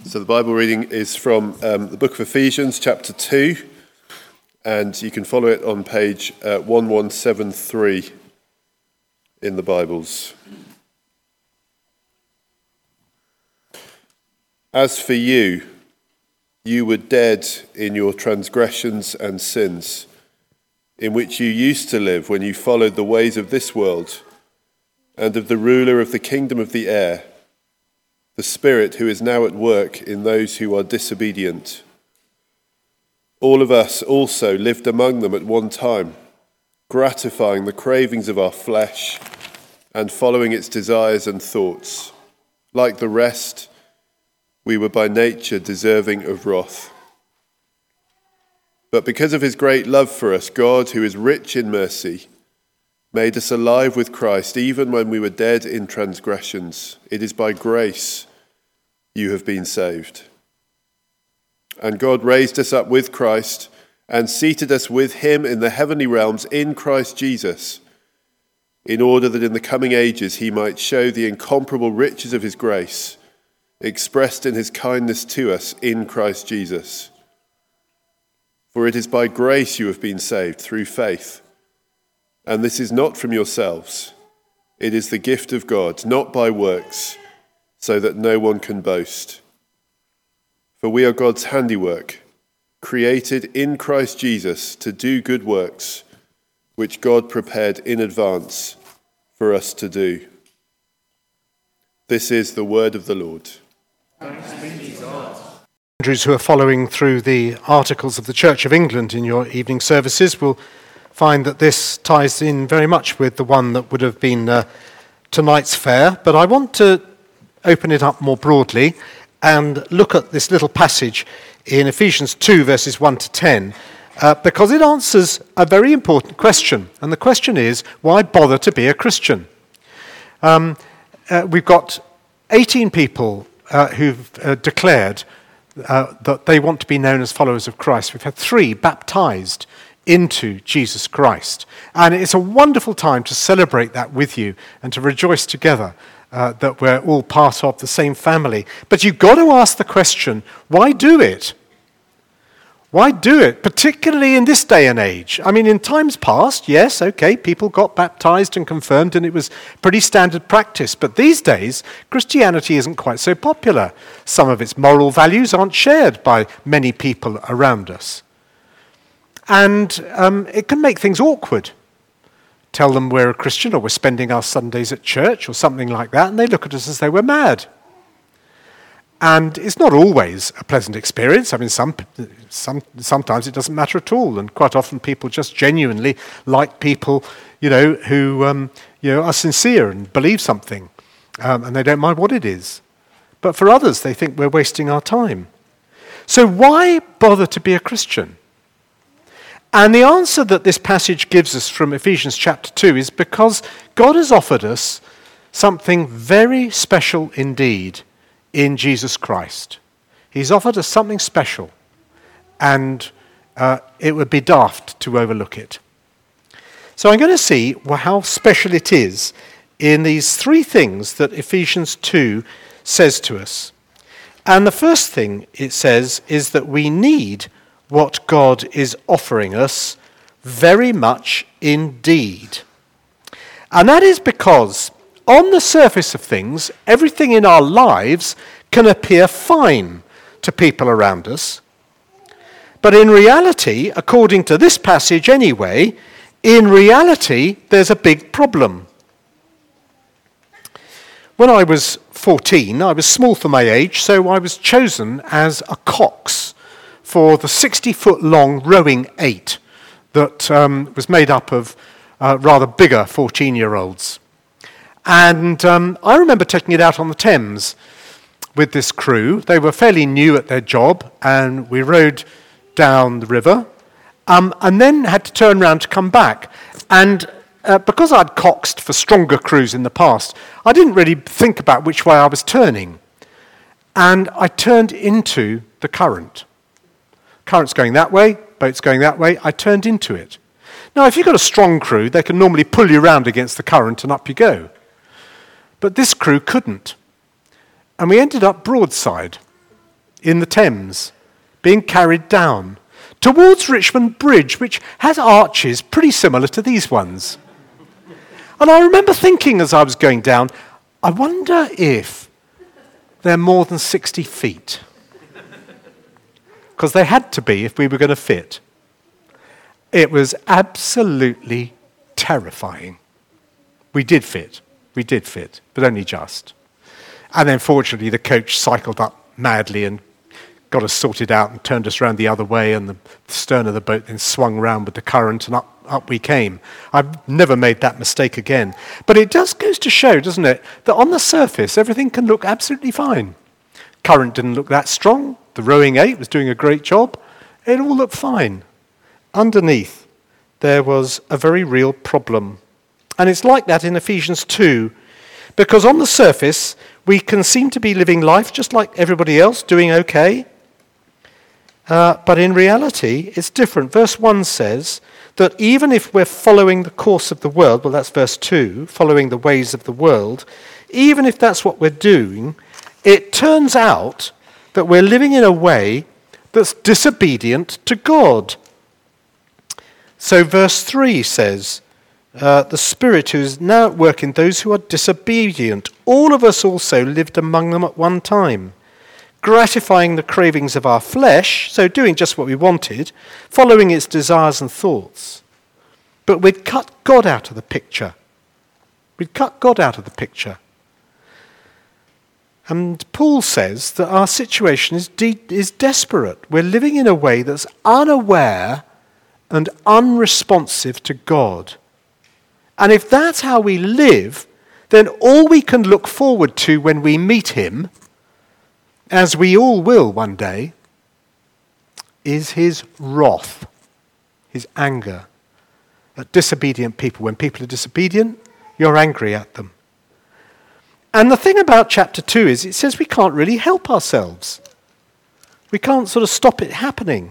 So the Bible reading is from the book of Ephesians, chapter 2, and you can follow it on page 1173 in the Bibles. As for you, you were dead in your transgressions and sins, in which you used to live when you followed the ways of this world and of the ruler of the kingdom of the air, the Spirit who is now at work in those who are disobedient. All of us also lived among them at one time, gratifying the cravings of our flesh and following its desires and thoughts. Like the rest, we were by nature deserving of wrath. But because of his great love for us, God, who is rich in mercy, made us alive with Christ even when we were dead in transgressions. It is by grace you have been saved. And God raised us up with Christ and seated us with him in the heavenly realms in Christ Jesus, in order that in the coming ages he might show the incomparable riches of his grace, expressed in his kindness to us in Christ Jesus. For it is by grace you have been saved through faith. And this is not from yourselves. It is the gift of God, not by works, so that no one can boast. For we are God's handiwork, created in Christ Jesus to do good works, which God prepared in advance for us to do. This is the word of the Lord. Thanks be to God. Andrews, who are following through the articles of the Church of England in your evening services will find that this ties in very much with the one that would have been tonight's fare, but I want to open it up more broadly and look at this little passage in Ephesians 2 verses 1 to 10 because it answers a very important question, and the question is, why bother to be a Christian? We've got 18 people who've declared that they want to be known as followers of Christ. We've had 3 baptized into Jesus Christ. And it's a wonderful time to celebrate that with you and to rejoice together that we're all part of the same family. But you've got to ask the question, why do it? Why do it, particularly in this day and age? I mean, in times past, yes, okay, people got baptized and confirmed and it was pretty standard practice. But these days, Christianity isn't quite so popular. Some of its moral values aren't shared by many people around us. And it can make things awkward. Tell them we're a Christian or we're spending our Sundays at church or something like that, and they look at us as though we're mad. And it's not always a pleasant experience. I mean, sometimes it doesn't matter at all, and quite often people just genuinely like people, who are sincere and believe something, and they don't mind what it is. But for others, they think we're wasting our time. So why bother to be a Christian? And the answer that this passage gives us from Ephesians chapter 2 is because God has offered us something very special indeed in Jesus Christ. He's offered us something special, and it would be daft to overlook it. So I'm going to see how special it is in these 3 things that Ephesians 2 says to us. And the first thing it says is that we need what God is offering us very much indeed. And that is because on the surface of things, everything in our lives can appear fine to people around us. But in reality, according to this passage anyway, in reality, there's a big problem. When I was 14, I was small for my age, so I was chosen as a cox for the 60-foot-long rowing 8 that was made up of rather bigger 14-year-olds. And I remember taking it out on the Thames with this crew. They were fairly new at their job, and we rowed down the river, and then had to turn around to come back. And because I'd coxed for stronger crews in the past, I didn't really think about which way I was turning. And I turned into the current. Current's going that way, boat's going that way, I turned into it. Now, if you've got a strong crew, they can normally pull you around against the current and up you go. But this crew couldn't. And we ended up broadside. in the Thames, being carried down towards Richmond Bridge, which has arches pretty similar to these ones. And I remember thinking as I was going down, I wonder if they're more than 60 feet. Because they had to be if we were going to fit. It was absolutely terrifying. We did fit, but only just. And then fortunately the coach cycled up madly and got us sorted out and turned us around the other way, and the stern of the boat then swung round with the current, and up we came. I've never made that mistake again. But it just goes to show, doesn't it, that on the surface everything can look absolutely fine. Current didn't look that strong. The rowing 8 was doing a great job. It all looked fine. Underneath, there was a very real problem. And it's like that in Ephesians 2, because on the surface, we can seem to be living life just like everybody else, doing okay. But in reality, it's different. Verse 1 says that even if we're following the course of the world, well, that's verse 2, following the ways of the world, even if that's what we're doing, it turns out that we're living in a way that's disobedient to God. So verse 3 says, the Spirit who is now at work in those who are disobedient, all of us also lived among them at one time, gratifying the cravings of our flesh, so doing just what we wanted, following its desires and thoughts. But we'd cut God out of the picture. And Paul says that our situation is desperate. We're living in a way that's unaware and unresponsive to God. And if that's how we live, then all we can look forward to when we meet him, as we all will one day, is his wrath, his anger at disobedient people. When people are disobedient, you're angry at them. And the thing about chapter 2 is it says we can't really help ourselves. We can't sort of stop it happening.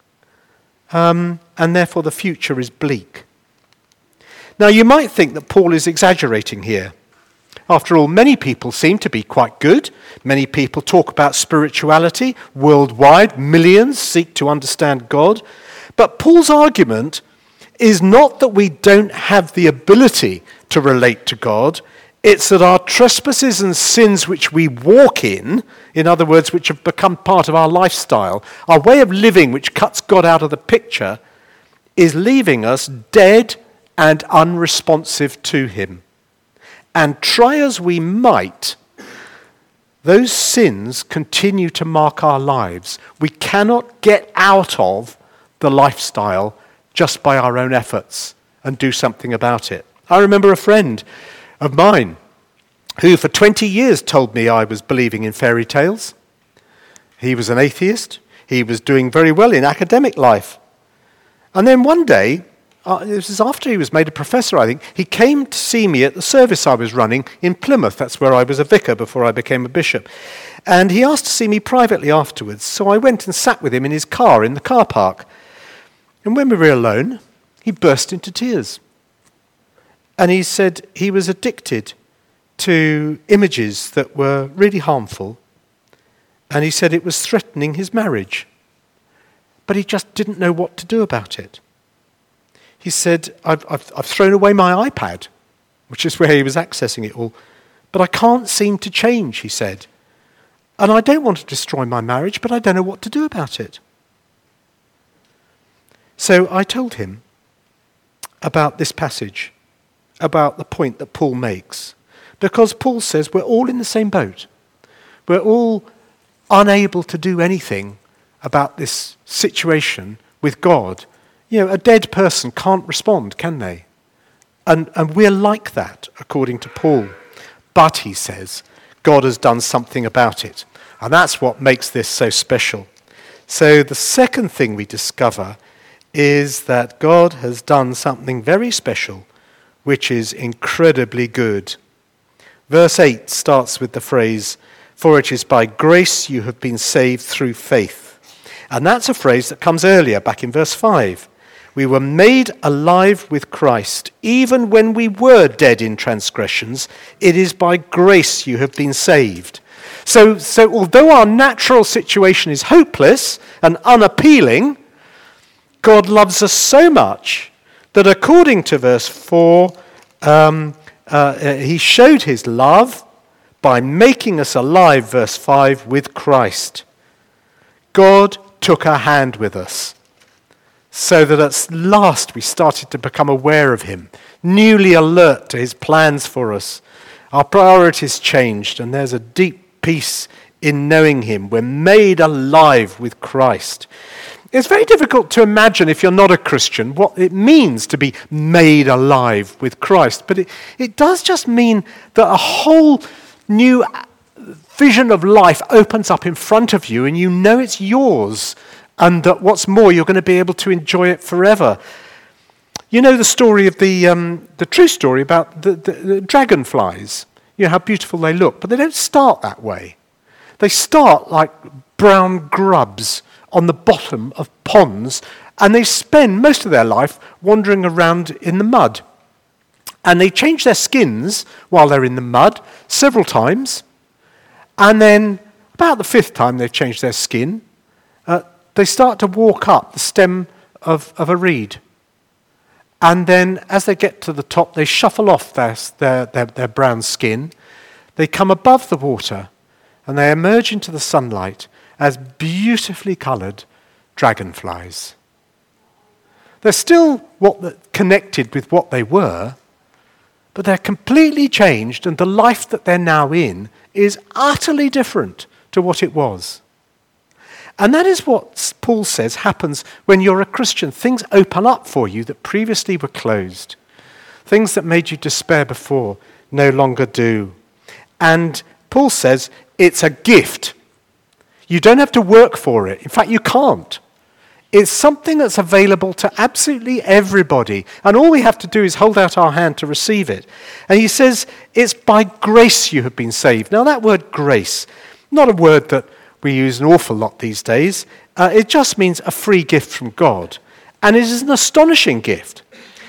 And therefore the future is bleak. Now you might think that Paul is exaggerating here. After all, many people seem to be quite good. Many people talk about spirituality worldwide. Millions seek to understand God. But Paul's argument is not that we don't have the ability to relate to God. It's that our trespasses and sins which we walk in other words, which have become part of our lifestyle, our way of living which cuts God out of the picture, is leaving us dead and unresponsive to him. And try as we might, those sins continue to mark our lives. We cannot get out of the lifestyle just by our own efforts and do something about it. I remember a friend of mine who for 20 years told me I was believing in fairy tales. He was an atheist. He was doing very well in academic life. And then one day, this is after he was made a professor, I think, he came to see me at the service I was running in Plymouth. That's where I was a vicar before I became a bishop. And he asked to see me privately afterwards. So I went and sat with him in his car in the car park. And when we were alone, he burst into tears. And he said he was addicted to images that were really harmful. And he said it was threatening his marriage. But he just didn't know what to do about it. He said, I've thrown away my iPad, which is where he was accessing it all. But I can't seem to change, he said. And I don't want to destroy my marriage, but I don't know what to do about it. So I told him about this passage, about the point that Paul makes. Because Paul says we're all in the same boat. We're all unable to do anything about this situation with God. You know, a dead person can't respond, can they? And we're like that, according to Paul. But, he says, God has done something about it. And that's what makes this so special. So the second thing we discover is that God has done something very special, which is incredibly good. Verse 8 starts with the phrase, "For it is by grace you have been saved through faith." And that's a phrase that comes earlier, back in verse 5. We were made alive with Christ, even when we were dead in transgressions. It is by grace you have been saved. So although our natural situation is hopeless and unappealing, God loves us so much that according to verse 4, he showed his love by making us alive, verse 5, with Christ. God took a hand with us so that at last we started to become aware of him, newly alert to his plans for us. Our priorities changed, and there's a deep peace in knowing him. We're made alive with Christ. It's very difficult to imagine, if you're not a Christian, what it means to be made alive with Christ. But it does just mean that a whole new vision of life opens up in front of you, and you know it's yours, and that what's more, you're going to be able to enjoy it forever. You know the story of the true story about the dragonflies. You know how beautiful they look, but they don't start that way. They start like brown grubs on the bottom of ponds, and they spend most of their life wandering around in the mud. And they change their skins while they're in the mud several times, and then about the fifth time they've changed their skin, they start to walk up the stem of a reed. And then as they get to the top, they shuffle off their brown skin. They come above the water, and they emerge into the sunlight as beautifully coloured dragonflies. They're still connected with what they were, but they're completely changed, and the life that they're now in is utterly different to what it was. And that is what Paul says happens when you're a Christian. Things open up for you that previously were closed. Things that made you despair before no longer do. And Paul says it's a gift. You don't have to work for it. In fact, you can't. It's something that's available to absolutely everybody. And all we have to do is hold out our hand to receive it. And he says, it's by grace you have been saved. Now that word grace, not a word that we use an awful lot these days. It just means a free gift from God. And it is an astonishing gift.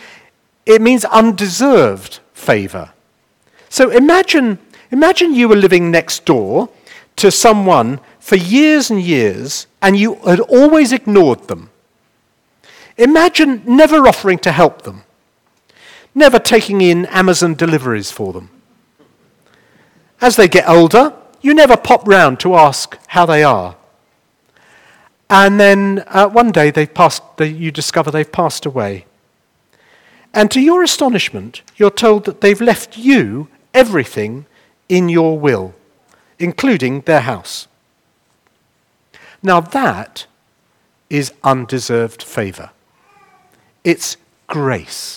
It means undeserved favour. So imagine you were living next door to someone for years and years, and you had always ignored them. Imagine never offering to help them, never taking in Amazon deliveries for them. As they get older, you never pop round to ask how they are. And then one day you discover they've passed away. And to your astonishment, you're told that they've left you everything in your will, including their house. Now that is undeserved favour. It's grace.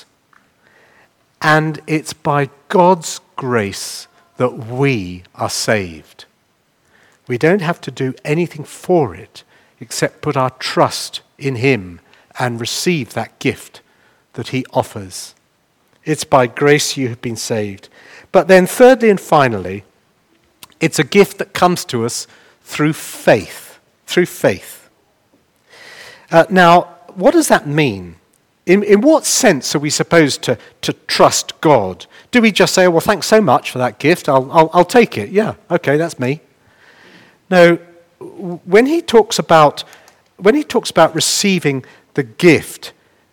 And it's by God's grace that we are saved. We don't have to do anything for it except put our trust in him and receive that gift that he offers. It's by grace you have been saved. But then thirdly and finally, it's a gift that comes to us through faith. Through faith. Now, what does that mean? In what sense are we supposed to trust God? Do we just say, oh, well, thanks so much for that gift, I'll take it. Yeah, okay, that's me. No, when he talks about receiving the gift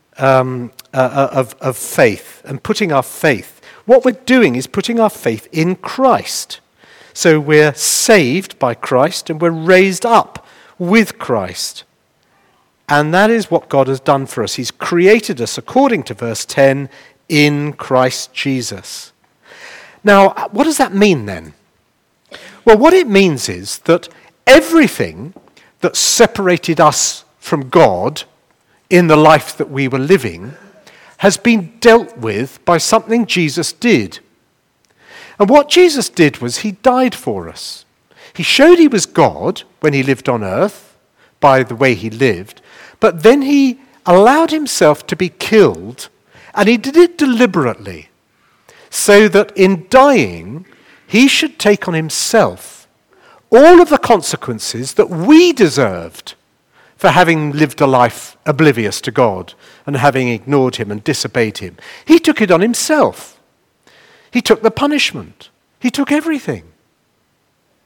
of faith and putting our faith, what we're doing is putting our faith in Christ. So we're saved by Christ and we're raised up with Christ. And that is what God has done for us. He's created us, according to verse 10, in Christ Jesus. Now, what does that mean then? Well, what it means is that everything that separated us from God in the life that we were living has been dealt with by something Jesus did. And what Jesus did was he died for us. He showed he was God when he lived on earth by the way he lived, but then he allowed himself to be killed, and he did it deliberately, so that in dying, he should take on himself all of the consequences that we deserved for having lived a life oblivious to God and having ignored him and disobeyed him. He took it on himself. He took the punishment. He took everything.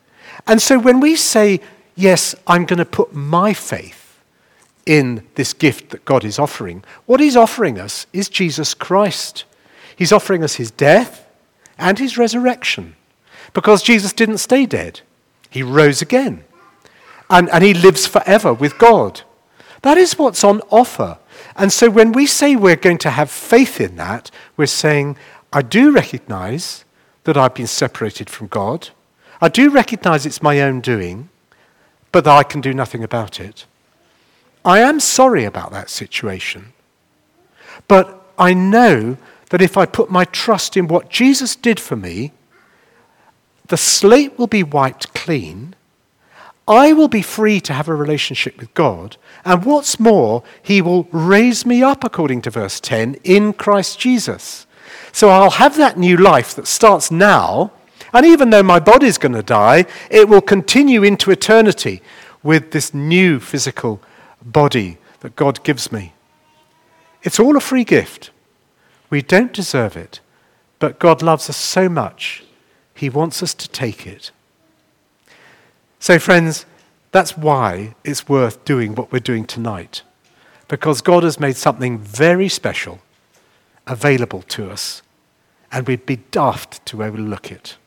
And so when we say, yes, I'm going to put my faith in this gift that God is offering, what he's offering us is Jesus Christ. He's offering us his death and his resurrection, because Jesus didn't stay dead. He rose again. And he lives forever with God. That is what's on offer. And so when we say we're going to have faith in that, we're saying, I do recognize that I've been separated from God. I do recognize it's my own doing, but that I can do nothing about it. I am sorry about that situation. But I know that if I put my trust in what Jesus did for me, the slate will be wiped clean. I will be free to have a relationship with God. And what's more, he will raise me up, according to verse 10, in Christ Jesus. So I'll have that new life that starts now. And even though my body's going to die, it will continue into eternity with this new physical body that God gives me. It's all a free gift. We don't deserve it. But God loves us so much, he wants us to take it. So friends, that's why it's worth doing what we're doing tonight. Because God has made something very special available to us, and we'd be daft to overlook it.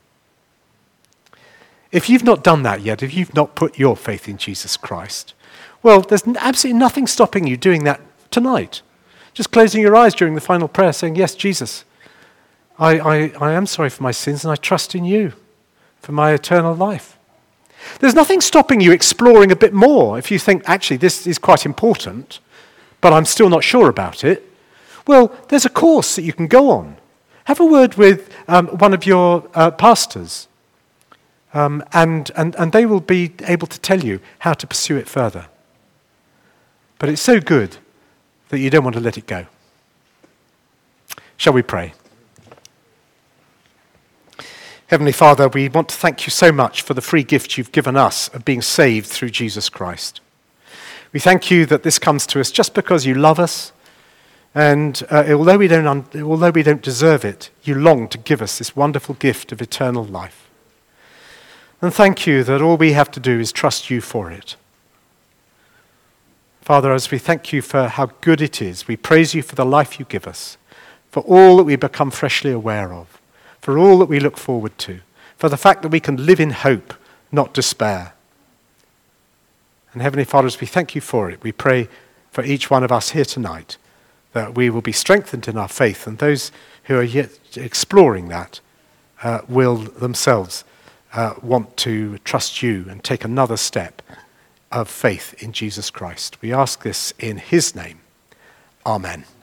If you've not done that yet, if you've not put your faith in Jesus Christ, well, there's absolutely nothing stopping you doing that tonight. Just closing your eyes during the final prayer, saying, yes, Jesus, I am sorry for my sins, and I trust in you for my eternal life. There's nothing stopping you exploring a bit more. If you think, actually, this is quite important, but I'm still not sure about it, well, there's a course that you can go on. Have a word with one of your pastors, and they will be able to tell you how to pursue it further. But it's so good that you don't want to let it go. Shall we pray? Heavenly Father, we want to thank you so much for the free gift you've given us of being saved through Jesus Christ. We thank you that this comes to us just because you love us, and although we don't deserve it, you long to give us this wonderful gift of eternal life. And thank you that all we have to do is trust you for it. Father, as we thank you for how good it is, we praise you for the life you give us, for all that we become freshly aware of, for all that we look forward to, for the fact that we can live in hope, not despair. And Heavenly Father, as we thank you for it, we pray for each one of us here tonight that we will be strengthened in our faith, and those who are yet exploring that will themselves want to trust you and take another step of faith in Jesus Christ. We ask this in his name. Amen.